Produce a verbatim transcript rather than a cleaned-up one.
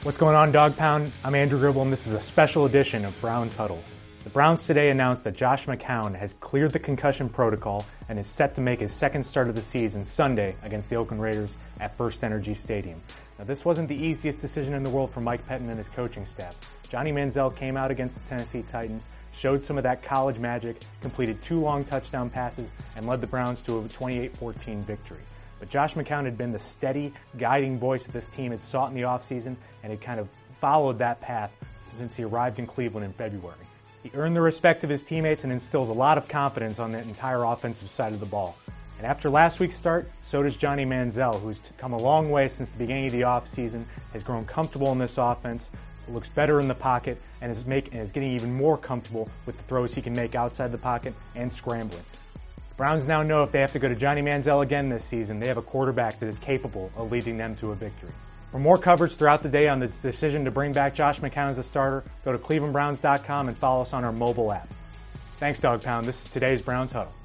What's going on, Dog Pound? I'm Andrew Gribble, and this is a special edition of Browns Huddle. The Browns today announced that Josh McCown has cleared the concussion protocol and is set to make his second start of the season Sunday against the Oakland Raiders at First Energy Stadium. Now, this wasn't the easiest decision in the world for Mike Pettine and his coaching staff. Johnny Manziel came out against the Tennessee Titans, showed some of that college magic, completed two long touchdown passes, and led the Browns to a twenty-eight fourteen victory. But Josh McCown had been the steady, guiding voice that this team had sought in the offseason and had kind of followed that path since he arrived in Cleveland in February. He earned the respect of his teammates and instills a lot of confidence on the entire offensive side of the ball. And after last week's start, so does Johnny Manziel, who's come a long way since the beginning of the offseason, has grown comfortable in this offense, looks better in the pocket, and is, make, and is getting even more comfortable with the throws he can make outside the pocket and scrambling. The Browns now know if they have to go to Johnny Manziel again this season, they have a quarterback that is capable of leading them to a victory. For more coverage throughout the day on the decision to bring back Josh McCown as a starter, go to cleveland browns dot com and follow us on our mobile app. Thanks, Dog Pound. This is today's Browns Huddle.